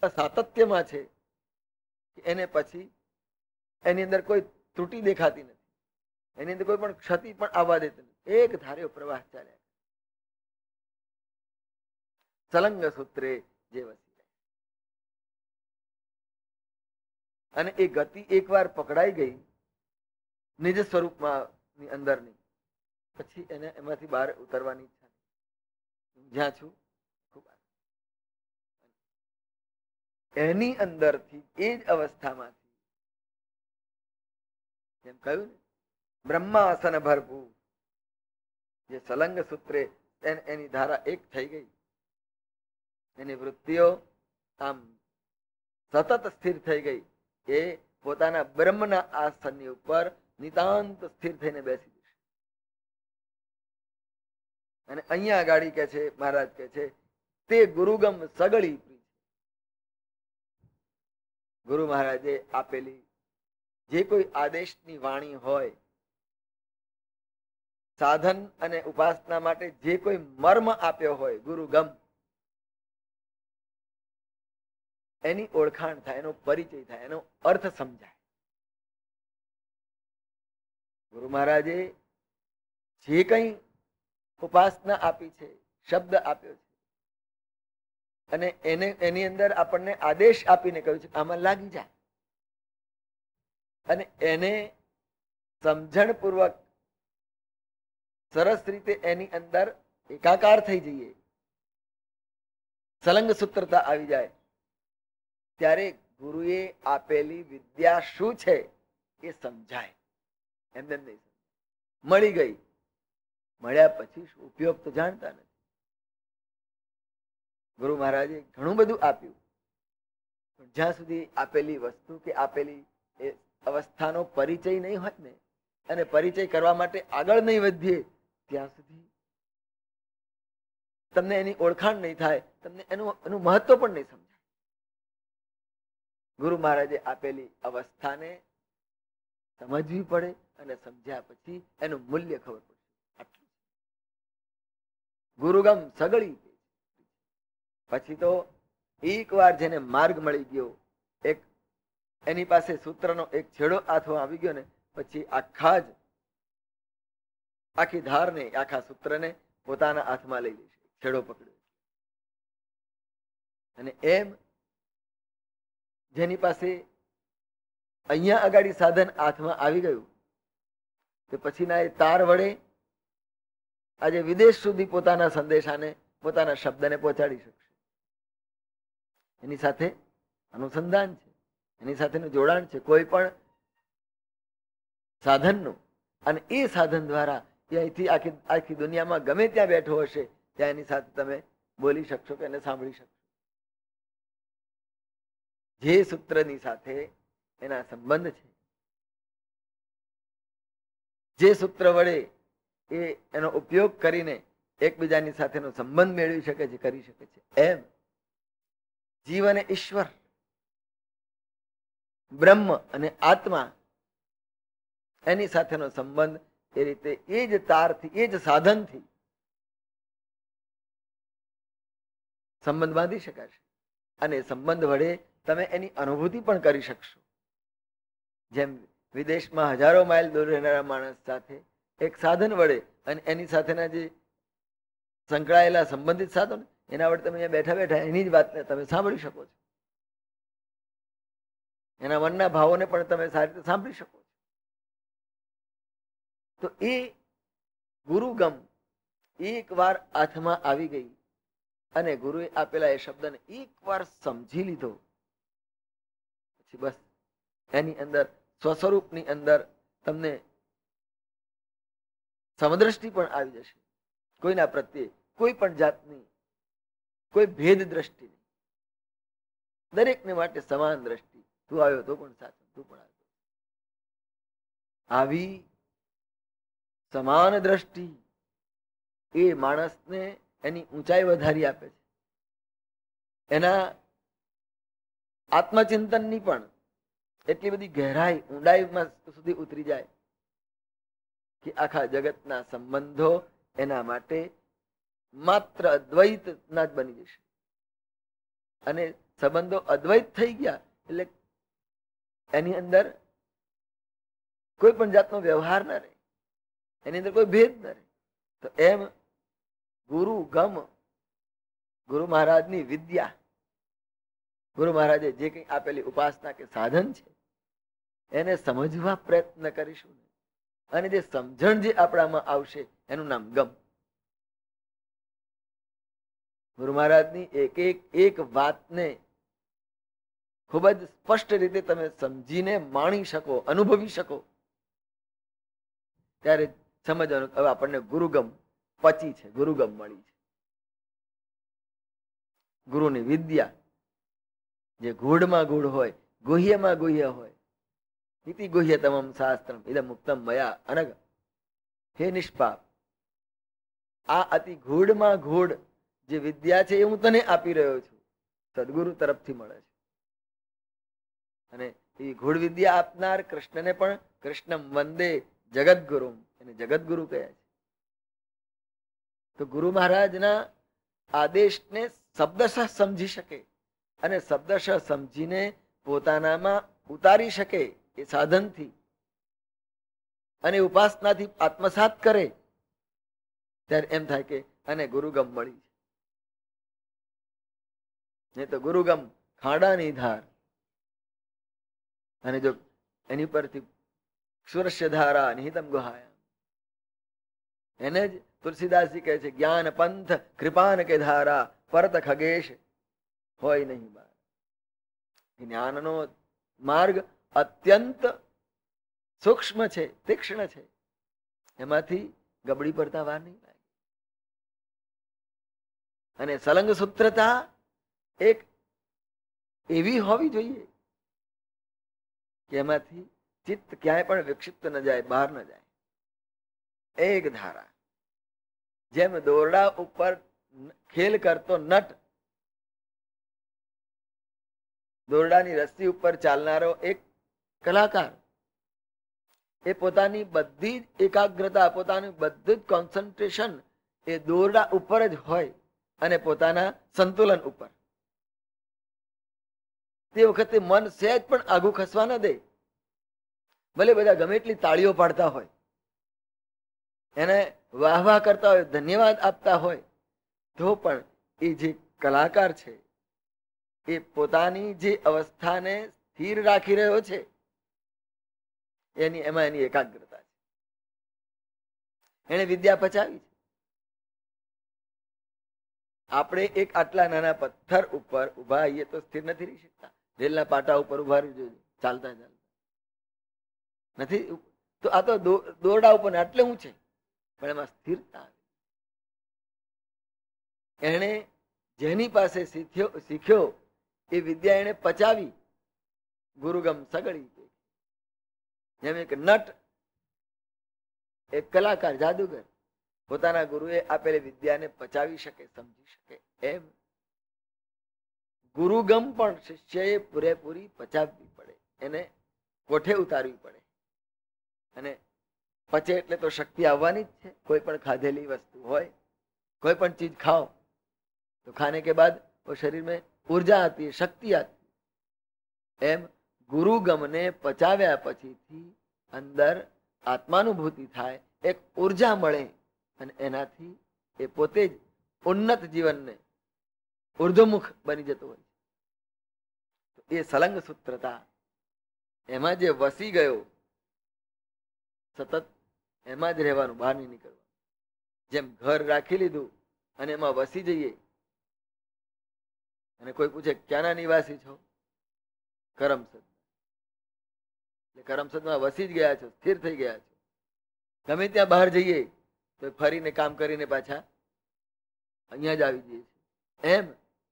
સાતત્યમાં છે કે એને પછી એની અંદર કોઈ ત્રુટિ દેખાતી નથી, એની અંદર કોઈ પણ ક્ષતિ પણ આવવા દેતી નથી, એક ધાર્યો પ્રવાહ ચાલ્યા. સલંગ સૂત્રે જે વસી જાય. અને એ ગતિ એકવાર પકડાઈ ગઈ નિજ સ્વરૂપમાં ની અંદરની, પછી એને એમાંથી બહાર ઉતરવાની ઈચ્છા નહીં. જ્યાં છું એની અંદરથી એ જ અવસ્થામાંથી, જેમ કહ્યું ને, બ્રહ્માસન ભરપૂર જે સલંગ સૂત્રે એની ધારા એક થઈ ગઈ, એની વૃત્તિઓ આમ સતત સ્થિર થઈ ગઈ. એ પોતાના બ્રહ્મના આસનની ઉપર નિતાંત સ્થિર થઈને બેસી જશે. અને અહીંયા આગાડી કે છે મહારાજ કે છે તે ગુરુગમ સગળી પ્રી. ગુરુ મહારાજે આપેલી જે કોઈ આદેશની વાણી હોય, સાધન અને ઉપાસના માટે જે કોઈ મર્મ આપ્યો હોય, ગુરુગમ, એની ઓળખાણ થાય, એનો પરિચય થાય, એનો અર્થ સમજાય. ગુરુ મહારાજે જે કઈ ઉપાસના આપી છે, શબ્દ આપ્યો છે, અને એની અંદર આપણને આદેશ આપીને કહ્યું છે આમાં લાગી જાય, અને એને સમજણપૂર્વક સરસ રીતે એની અંદર એકાકાર થઈ જઈએ, સલંગ સૂત્રતા આવી જાય, ત્યારે ગુરુએ આપેલી વિદ્યા શું છે એ સમજાય. એમને નહીં સમજાય. મળી ગઈ, મળ્યા પછી ઉપયોગ તો જાણતા નથી. ગુરુ મહારાજે ઘણું બધું આપ્યું, પણ જ્યાં સુધી આપેલી વસ્તુ કે આપેલી એ અવસ્થાનો પરિચય નહીં હોય ને, અને પરિચય કરવા માટે આગળ નહીં વધીએ, ત્યાં સુધી તમને એની ઓળખાણ નહીં થાય, તમને એનું મહત્વ પણ નહીં સમજાય. ગુરુ મહારાજે આપેલી અવસ્થાને સમજવી પડે, અને સમજ્યા પછી એનું મૂલ્ય ખબર પડે. આટલું ગુરુગમ સગળી. પછી તો એક વાર જેને માર્ગ મળી ગયો, એક એની પાસે સૂત્રનો એક છેડો હાથમાં આવી ગયો ને, પછી આખી ધારને, આખા સૂત્રને પોતાના હાથમાં લઈ લેશે, છેડો પકડ્યો. અને એમ જેની પાસે અહીંયા આગાડી સાધન હાથમાં આવી ગયું, તો પછીના એ તાર વડે આજે વિદેશ સુધી પોતાના સંદેશાને, પોતાના શબ્દને પહોંચાડી શકશે. એની સાથે અનુસંધાન છે, એની સાથેનું જોડાણ છે કોઈ પણ સાધનનું, અને એ સાધન દ્વારા અહીંથી આખી દુનિયામાં ગમે ત્યાં બેઠો હશે ત્યાં એની સાથે તમે બોલી શકશો કે એને સાંભળી શકશો. જે સૂત્રની સાથે એના સંબંધ છે, જે સૂત્ર વડે એ એનો ઉપયોગ કરીને એકબીજાની સાથેનો સંબંધ મેળવી શકે છે, કરી શકે છે, એમ જીવ અને ઈશ્વર, બ્રહ્મ અને આત્મા, એની સાથેનો સંબંધ એ રીતે એ જ તારથી, એ જ સાધનથી સંબંધ બાંધી શકાશે. અને સંબંધ વડે તમે એની અનુભૂતિ પણ કરી શકશો. જેમ વિદેશમાં હજારો માઇલ દૂર રહેનારા માણસ સાથે એક સાધન વડે અને એની સાથેના જે સંકળાયેલા સંબંધિત સાધનો, એના વડે તમે અહીંયા બેઠા બેઠા એની જ વાતને તમે સાંભળી શકો છો. એના મનના ભાવોને પણ તમે સારી રીતે સાંભળી શકો છો. તો એ ગુરુગમ એક વાર હાથમાં આવી ગઈ, અને ગુરુએ આપેલા એ શબ્દને એક વાર સમજી લીધો, પછી બસ એની અંદર સ્વસ્વરૂપની અંદર તમને સમદ્રષ્ટિ પણ આવી જશે. કોઈના પ્રત્યે કોઈ પણ જાતની કોઈ ભેદ દ્રષ્ટિ નહીં, દરેકને માટે સમાન દ્રષ્ટિ. તું આવ્યો તો પણ સાચો, તું પણ આવ્યો. આવી સમાન દ્રષ્ટિ એ માણસને એની ઊંચાઈ વધારી આપે છે. એના આત્મચિંતનની પણ એટલી બધી ગહેરાઈ, ઊંડાઈમાં સુધી ઉતરી જાય કે આખા જગતના સંબંધો એના માટે માત્ર અદ્વૈતના જ બની જશે. અને સંબંધો અદ્વૈત થઈ ગયા એટલે એની અંદર કોઈ પણ જાતનો વ્યવહાર ન રહે, એની અંદર કોઈ ભેદ ન રહે. તો એમ ગુરુ ગમ, ગુરુ મહારાજની વિદ્યા, ગુરુ મહારાજે જે કંઈ આપેલી ઉપાસના કે સાધન છે એને સમજવા પ્રયત્ન કરીશું અને જે સમજણ જે આપણામાં આવશે એનું નામ ગમ. ગુરુ મહારાજની એક વાતને ખૂબ જ સ્પષ્ટ રીતે તમે સમજીને માણી શકો, અનુભવી શકો, ત્યારે સમજવાનું હવે આપણને ગુરુગમ પચી છે, ગુરુગમ મળી છે. ગુરુની વિદ્યા જે ગૂઢમાં ગૂઢ હોય, ગુહ્યમાં ગુહ્ય હોય. ઇતિ ગુહ્ય તમમ શાસ્ત્રમ ઇદમ મુક્તમ મયા અનગ. હે નિષ્પાપ, આ અતિ ગૂઢમાં ગૂઢ જે વિદ્યા છે એ હું તને આપી રહ્યો છું, સદગુરુ તરફથી મળે છે. અને એ ગૂઢ વિદ્યા આપનાર કૃષ્ણને પણ કૃષ્ણમ વંદે જગદગુરુ, એને જગદગુરુ કહ્યા છે. તો ગુરુ મહારાજના આદેશને શબ્દશઃ સમજી શકે અને શબ્દશઃ સમજીને પોતાનામાં ઉતારી શકે એ સાધનથી અને ઉપાસનાથી આત્મસાત કરે, ત્યારે એમ થાય કે અને ગુરુગમ મળી છે. નહીં તો ગુરુગમ ખાડાની ધાર, અને જો એની પરથી સુરસ્ય ધારા નિહિતમ ગુહાયા, એને જ તુલસીદાસજી કહે છે જ્ઞાન પંથ કૃપાન કે ધારા પરત ખગેશ હોય નહીં બાર. જ્ઞાનનો માર્ગ અત્યંત સૂક્ષ્મ છે, તીક્ષ્ણ છે, એમાંથી ગબડી પડતા વાર નહીં લાગે. અને સલંગ સૂત્રતા એક એવી હોવી જોઈએ કે એમાંથી ચિત્ત ક્યાંય પણ વિક્ષિપ્ત ન જાય, બહાર ન જાય. એક ધારા, જેમ દોરડા ઉપર ખેલ કરતો નટ, દોરડાની રસ્સી ઉપર ચાલનારો એક કલાકાર, એ પોતાની બધી જ એકાગ્રતા, પોતાનું બધું જ કોન્સન્ટ્રેશન એ દોરડા ઉપર જ હોય અને પોતાના સંતુલન ઉપર. તે વખતે મન સહેજ પણ આઘું ખસવા ન દે. ભલે બધા ગમે એટલી તાળીઓ પાડતા હોય, એને વાહ વાહ કરતા હોય, ધન્યવાદ આપતા હોય, તો પણ એ જે કલાકાર છે એ પોતાની જે અવસ્થાને સ્થિર રાખી રહ્યો છે એમાં એની એકાગ્રતા છે. એને વિદ્યા પચાવી છે. આપણે એક આટલા નાના પથ્થર ઉપર ઉભા આવીએ તો સ્થિર નથી રહી શકતા. રેલના પાટા ઉપર ઉભા રહી જોઈએ ચાલતા ચાલતા નથી. તો આ તો દોરડા ઉપર આટલે હું છે, પણ એમાં સ્થિરતા આવે. એને જેની પાસે શીખ્યો એ વિદ્યા એને પચાવી, ગુરુગમ સગળી. જેમ એક નટ, એક કલાકાર, જાદુગર પોતાના ગુરુએ આપેલી વિદ્યાને પચાવી શકે, સમજી શકે, એમ ગુરુગમ પણ શિષ્યએ પૂરેપૂરી પચાવવી પડે, એને કોઠે ઉતારવી પડે. અને પચે એટલે તો શક્તિ આવવાની જ છે. કોઈ પણ ખાધેલી વસ્તુ હોય, કોઈ પણ ચીજ ખાઓ તો ખાને કે બાદ वो शरीर में ऊर्जा आती है, शक्ति आती है. એમ ગુરુગમને પચાવ્યા પછીથી અંદર આત્માનુભૂતિ થાય, એક ઉર્જા મળે અને એનાથી એ પોતે જ ઉન્નત જીવનને ઉર્ધ્વમુખ બની જતો હોય. એ સલંગ સૂત્રતા, એમાં જે વસી ગયો, સતત એમાં જ રહેવાનું, બહાર નહીં નીકળવાનું. જેમ ઘર રાખી લીધું અને એમાં વસી જઈએ, અને કોઈ પૂછે ક્યાંના નિવાસી છો? કરમસદ. એટલે કરમસદમાં વસી જ ગયા છો, સ્થિર થઈ ગયા છો. ગમે ત્યાં બહાર જઈએ તો ફરીને કામ કરીને પાછા અહીંયા જ આવી જઈએ છીએ. એમ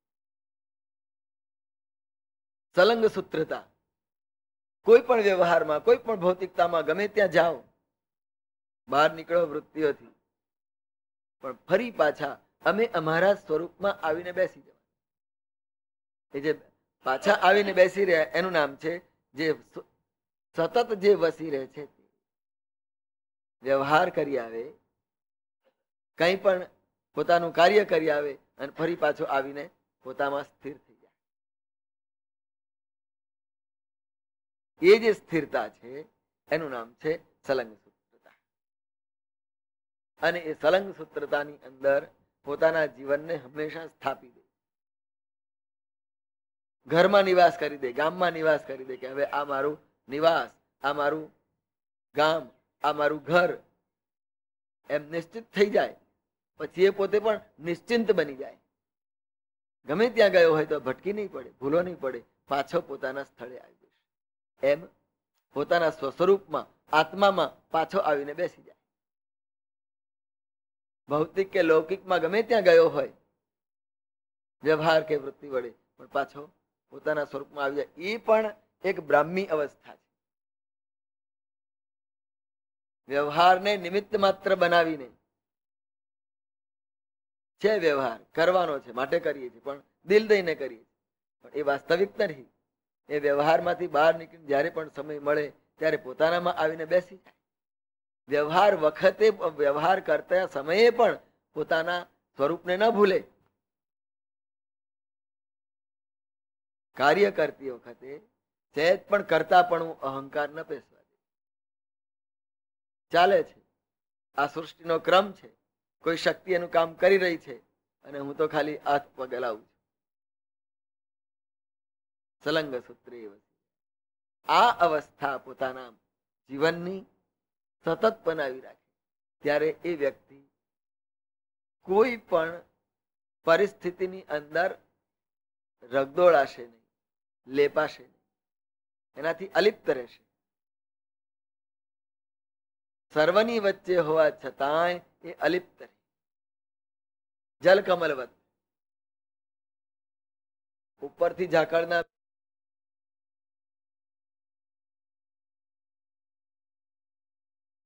સલંગ સૂત્રતા, કોઈ પણ વ્યવહારમાં, કોઈ પણ ભૌતિકતામાં ગમે ત્યાં જાઓ, બહાર નીકળો વૃત્તિઓથી, પણ ફરી પાછા અમે અમારા સ્વરૂપમાં આવીને બેસી જવા. એ જે પાછા આવીને બેસી રહ્યા એનું નામ છે જે સતત જે વસી રહે છે. વ્યવહાર કરી આવે, કંઈ પણ પોતાનું કાર્ય કરી આવે અને ફરી પાછો આવીને પોતામાં સ્થિર થઈ જાય. એ જે સ્થિરતા છે એનું નામ છે સલંગ સૂત્રતા. અને એ સલંગ સૂત્રતાની અંદર પોતાના જીવનને હંમેશા સ્થાપી દે. ઘરમાં નિવાસ કરી દે, ગામમાં નિવાસ કરી દે કે હવે આ મારું નિવાસ, આ મારું ગામ, આ મારું ઘર, એમ નિશ્ચિત થઈ જાય. પછી એ પોતે પણ નિશ્ચિંત બની જાય. ગમે ત્યાં ગયો હોય તો ભટકી નહીં પડે, ભૂલો નહીં પડે, પાછો પોતાના સ્થળે આવી જશે. એમ પોતાના સ્વસ્વરૂપમાં, આત્મામાં પાછો આવીને બેસી જાય. ભૌતિક કે લૌકિકમાં ગમે ત્યાં ગયો હોય વ્યવહાર કે વૃત્તિ વડે, પણ પાછો પોતાના સ્વરૂપમાં આવી જાય. એ પણ એક બ્રાહ્મી અવસ્થા છે. વ્યવહારને નિમિત્ત માત્ર બનાવીને છે વ્યવહાર કરવાનો છે માટે કરીએ છીએ, પણ દિલ દઈને કરીએ છીએ, પણ એ વાસ્તવિક નથી. એ વ્યવહારમાંથી બહાર નીકળી જ્યારે પણ સમય મળે ત્યારે પોતાનામાં આવીને બેસી જાય. વ્યવહાર વખતે, વ્યવહાર કરતા સમયે પણ પોતાના સ્વરૂપને ન ભૂલે. કાર્ય કરતી વખતે સહેજ પણ કરતા પણ અહંકાર ન પેસવા દે. ચાલે છે, આ સૃષ્ટિનો ક્રમ છે, કોઈ શક્તિ એનું કામ કરી રહી છે અને હું તો ખાલી હાથ પગ હલાવું છું. સલંગ સૂત્રે આ અવસ્થા પોતાના જીવનની સતત બનાવી રાખે ત્યારે એ વ્યક્તિ કોઈ પણ પરિસ્થિતિની અંદર રગદોળાશે નહીં, લેપાશે નહીં, એનાથી અલિપ્ત રહેશે. સર્વની વચ્ચે હોવા છતાંય એ અલિપ્ત રહે. જલકમલવત ઉપરથી ઝાકળના